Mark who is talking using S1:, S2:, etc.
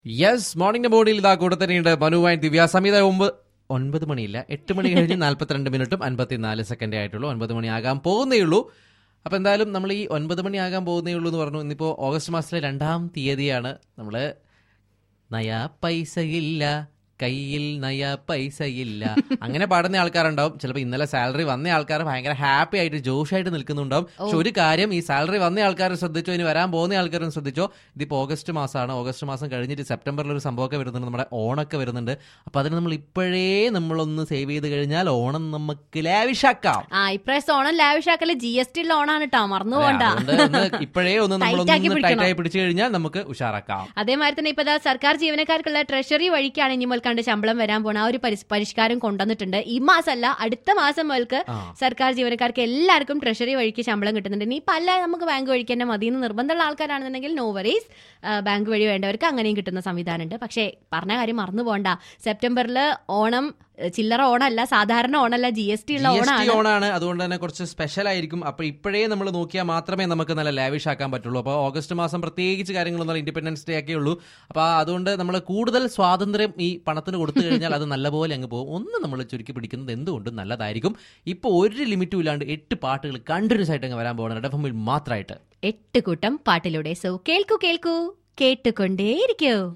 S1: Yes, morning ബോർഡിൽ ഇതാ കൂടെ തന്നെയുണ്ട് മനുവായി ദിവ്യ സമീത. 9 മണിയില്ല, 8 മണി കഴിഞ്ഞ് 42 മിനിറ്റും 54 സെക്കൻഡേ ആയിട്ടുള്ളൂ. 9 മണി ആകാൻ പോകുന്നേ ഉള്ളൂ. അപ്പോൾ എന്തായാലും നമ്മൾ ഈ 9 മണി ആകാൻ പോകുന്നേ ഉള്ളൂ എന്ന് പറഞ്ഞു. ഇന്നിപ്പോൾ ഓഗസ്റ്റ് മാസത്തിലെ 2-ാം തീയതിയാണ്. നമ്മൾ നയാ പൈസയില്ല കയ്യിൽ നയാ പൈസയില്ല അങ്ങനെ പാടുന്ന ആൾക്കാരുണ്ടാവും. ചിലപ്പോൾ ഇന്നലെ സാലറി വന്ന ആൾക്കാർ ഭയങ്കര ഹാപ്പി ആയിട്ട് ജോഷായിട്ട് നിൽക്കുന്നുണ്ടാവും. പക്ഷെ ഒരു കാര്യം, ഈ സാലറി വന്ന ആൾക്കാർ ശ്രദ്ധിച്ചോ, ഇനി വരാൻ പോകുന്ന ആൾക്കാരും ശ്രദ്ധിച്ചോ. ഇതിപ്പോൾ ഓഗസ്റ്റ് മാസമാണ്. ഓഗസ്റ്റ് മാസം കഴിഞ്ഞിട്ട് സെപ്റ്റംബറിൽ ഒരു സംഭവമൊക്കെ വരുന്നുണ്ട്, നമ്മുടെ ഓണമൊക്കെ വരുന്നുണ്ട്. അപ്പോൾ അതിന് നമ്മൾ ഇപ്പോഴേ നമ്മളൊന്ന് സേവ് ചെയ്ത് കഴിഞ്ഞാൽ ഓണം നമുക്ക് ലാവിഷാക്കാം.
S2: ഇപ്രാവശ്യം ഓണം ലാവിഷാക്കല് GST ഓണാണ് കേട്ടോ, മറന്നു പോകണ്ട.
S1: ഇപ്പോഴേ ഒന്ന് നമ്മളൊന്ന് ടൈറ്റായി പിടിച്ചു കഴിഞ്ഞാൽ നമുക്ക് ഉഷാറാക്കാം.
S2: അതേമാതിരി തന്നെ ഇപ്പൊ സർക്കാർ ജീവനക്കാർക്കുള്ള ട്രഷറി വഴിക്കാണ് ഇനി മുതൽ ശമ്പളം വരാൻ പോണ ആ ഒരു പരിഷ്കാരം കൊണ്ടുവന്നിട്ടുണ്ട്. ഈ മാസമല്ല, അടുത്ത മാസം മുതൽക്ക് സർക്കാർ ജീവനക്കാർക്ക് എല്ലാവർക്കും ട്രഷറി വഴിക്ക് ശമ്പളം കിട്ടുന്നുണ്ട്. ഇനി പല നമുക്ക് ബാങ്ക് വഴിക്ക് തന്നെ മതി എന്ന് നിർബന്ധമുള്ള ആൾക്കാരാണെന്നുണ്ടെങ്കിൽ നോ വറീസ്, ബാങ്ക് വഴി വേണ്ടവർക്ക് അങ്ങനെയും കിട്ടുന്ന സംവിധാനമുണ്ട്. പക്ഷേ പറഞ്ഞ കാര്യം മറന്നു പോകണ്ട, സെപ്റ്റംബറിൽ ഓണം ചില്ലറ ഓണമല്ല, സാധാരണ ഓണമല്ല, GST ഉള്ള
S1: ഓണാണ്. അതുകൊണ്ട് തന്നെ കുറച്ച് സ്പെഷ്യൽ ആയിരിക്കും. അപ്പോൾ ഇപ്പോഴേ നമ്മൾ നോക്കിയാൽ മാത്രമേ നമുക്ക് നല്ല ലാവിഷ് ആക്കാൻ പറ്റുള്ളൂ. അപ്പോൾ ഓഗസ്റ്റ് മാസം പ്രത്യേകിച്ച് കാര്യങ്ങളൊന്നും ഇൻഡിപെൻഡൻസ് ഡേ ഒക്കെ ഉള്ളൂ. അപ്പോൾ അതുകൊണ്ട് നമ്മൾ കൂടുതൽ സ്വാതന്ത്ര്യം ഈ പണത്തിന് കൊടുത്തു കഴിഞ്ഞാൽ അത് നല്ലപോലെ അങ്ങ് പോകും. ഒന്ന് നമ്മൾ ചുരുക്കി പിടിക്കുന്നത് എന്തുകൊണ്ടും നല്ലതായിരിക്കും. ഇപ്പോൾ ഒരു ലിമിറ്റും ഇല്ലാണ്ട് 8 പാട്ടുകൾ കണ്ടിന്യൂസ് ആയിട്ട് അങ്ങ് വരാൻ പോകണം റെഡ് എഫ്എമ്മിൽ മാത്രമായിട്ട്.
S2: 8 കൂട്ടം പാട്ടിലൂടെ. സോ കേൾക്കൂ കേൾക്കൂ, കേട്ടുകൊണ്ടേയിരിക്കൂ.